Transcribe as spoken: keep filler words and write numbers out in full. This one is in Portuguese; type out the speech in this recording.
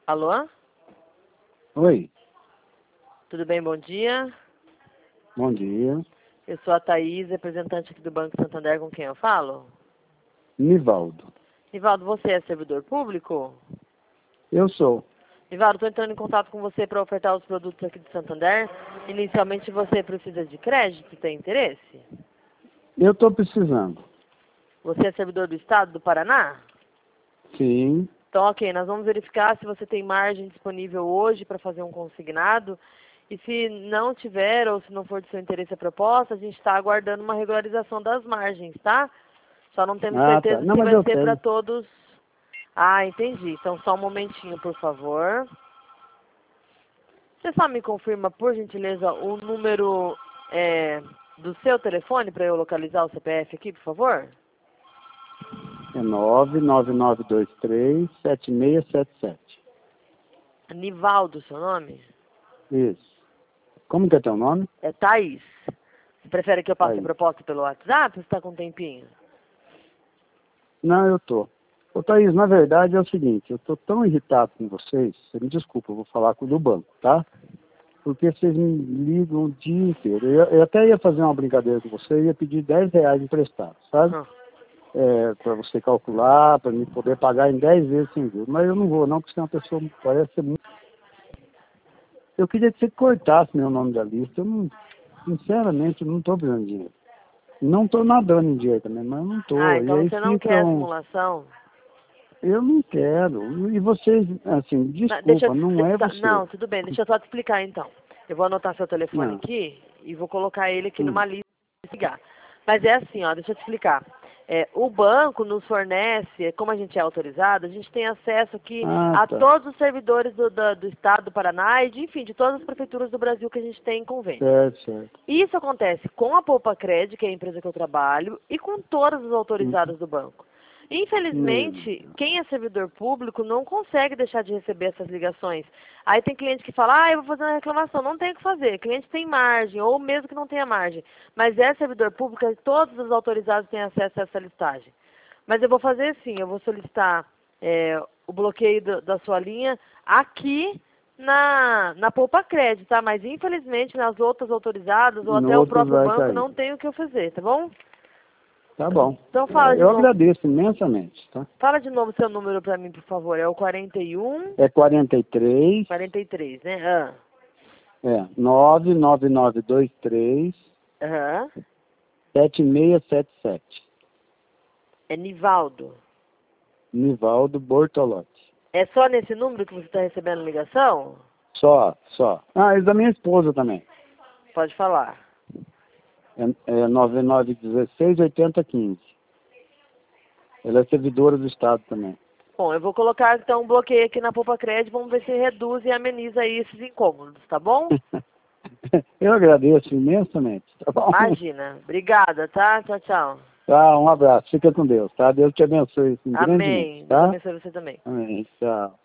Alô? Oi, Tudo bem? Bom dia. bom dia. Eu sou a Thaís, representante aqui do Banco Santander, com quem eu falo? Nivaldo. Nivaldo, você é servidor público? Eu sou. Nivaldo, estou entrando em contato com você para ofertar os produtos aqui do Santander. Inicialmente você precisa de crédito, tem interesse? Eu estou precisando. Você é servidor do Estado do Paraná? Sim. Então, ok, nós vamos verificar se você tem margem disponível hoje para fazer um consignado. E se não tiver, ou se não for de seu interesse a proposta, a gente está aguardando uma regularização das margens, tá? Só não temos Ah, tá. certeza Não, se mas vai eu ser para tenho. todos. Ah, entendi. Então, só um momentinho, por favor. Você só me confirma, por gentileza, o número é, do seu telefone para eu localizar o C P F aqui, por favor? É nove nove nove dois três sete seis sete sete. Nivaldo, seu nome? Isso. Como que é teu nome? É Thaís. Você prefere que eu passe a Thaís. proposta pelo WhatsApp ou você está com um tempinho? Não, eu tô. Ô, Thaís, na verdade é o seguinte, eu tô tão irritado com vocês, você me desculpa, eu vou falar com o do banco, tá? Porque vocês me ligam o dia inteiro. Eu, eu até ia fazer uma brincadeira com você, ia pedir dez reais emprestado, sabe? Hum. É, para você calcular, para mim poder pagar em dez vezes sem juros. Mas eu não vou, não, porque você é uma pessoa que parece ser muito. Eu queria que você cortasse meu nome da lista. Eu não, sinceramente, eu não estou precisando de dinheiro. Não estou nadando em dinheiro também, mas eu não Ah, estou. E então aí você não quer a ficam. simulação? Eu não quero. E vocês, assim, Não, deixa eu, desculpa, não de- é tá, você. não, tudo bem, deixa eu só te explicar então. Eu vou anotar seu telefone Não. aqui e vou colocar ele aqui Hum. numa lista de ligar. Mas é assim, ó, deixa eu te explicar. É, o banco nos fornece, como a gente é autorizado, a gente tem acesso aqui Ah, a tá. todos os servidores do, da- do estado do Paraná e, de, enfim, de todas as prefeituras do Brasil que a gente tem em convênio. Certo, certo. Isso acontece com a Poupa Cred, que é a empresa que eu trabalho, e com todas as Hum. autorizadas do banco. Meu Infelizmente, Deus. quem é servidor público não consegue deixar de receber essas ligações. Aí tem cliente que fala, ah, eu vou fazer uma reclamação. Não tem o que fazer. Cliente tem margem, ou mesmo que não tenha margem. Mas é servidor público e todos os autorizados têm acesso a essa listagem. Mas eu vou fazer assim, eu vou solicitar é, o bloqueio do, da sua linha aqui na, na Poupa Cred, tá? Mas infelizmente nas outras autorizadas ou No até o outro próprio vai banco cair. não tem o que eu fazer, tá bom? Tá bom. Então fala de Eu novo. agradeço imensamente, tá? Fala de novo seu número pra mim, por favor. É o quarenta e um, É quarenta e três, quarenta e três, né? Ah. é, nove nove nove dois três Aham. sete seis sete sete. É Nivaldo. Nivaldo Bortolotti. É só nesse número que você está recebendo ligação? Só, só. Ah, esse da minha esposa também. Pode falar. É, é nove nove um seis oito zero um cinco. Ela é servidora do Estado também. Bom, eu vou colocar então um bloqueio aqui na Poupa Cred, vamos ver se reduz e ameniza aí esses incômodos, tá bom? Eu agradeço imensamente, tá bom? Imagina. Obrigada, tá? Tchau, tchau. Tá, um abraço. Fica com Deus, tá? Deus te abençoe assim, Amém. grandemente, Deus tá? abençoe você também. Amém. Tchau.